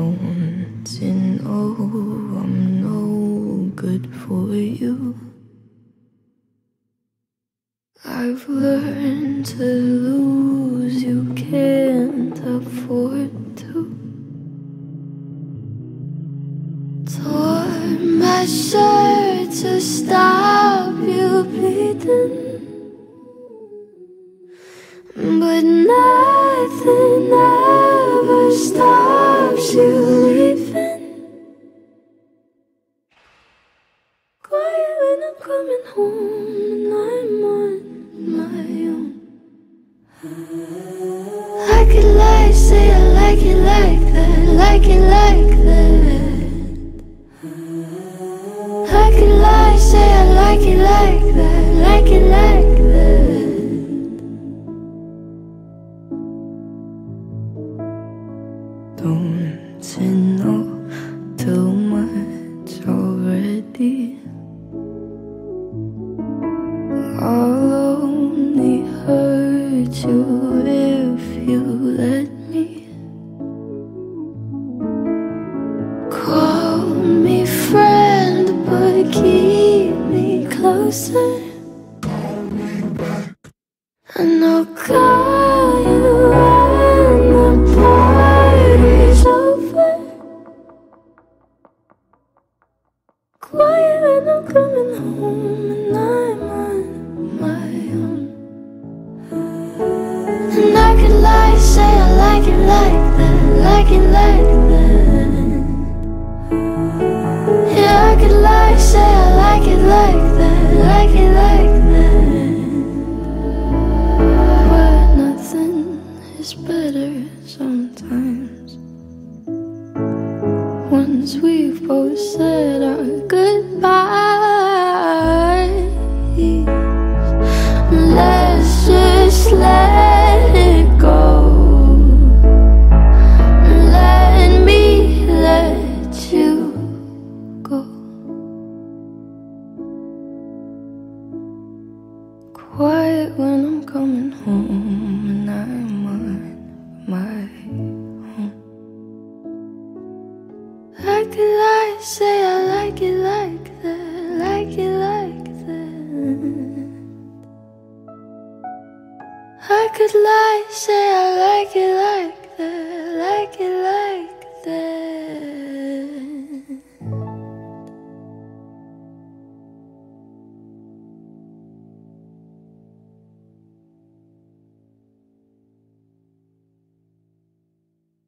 Don't you know I'm no good for you? I've learned to lose, you can't afford to. Tore my shirt to stop you bleeding, but nothing ever stops you leaving. Quiet when I'm coming home and I'm on my own. I could lie, say I like it like that, like it like that. I could lie, say I like it like that, like it like that. Don't you know too much already? I'll only hurt you if you let me. Call me friend, but keep me closer. And I'll call you when the party's over. Quiet when I'm coming home and I'm on my own. And I could lie, say I like it like that, like it like that. Yeah, I could lie, say I like it like that, like it like that. But nothing is better sometimes. Once we've both said our goodbyes, let's just let it go. Let me let you go. Quiet when I'm coming home and I'm on my own. I could lie, say I like it like that, like it like that. I could lie, say I like it like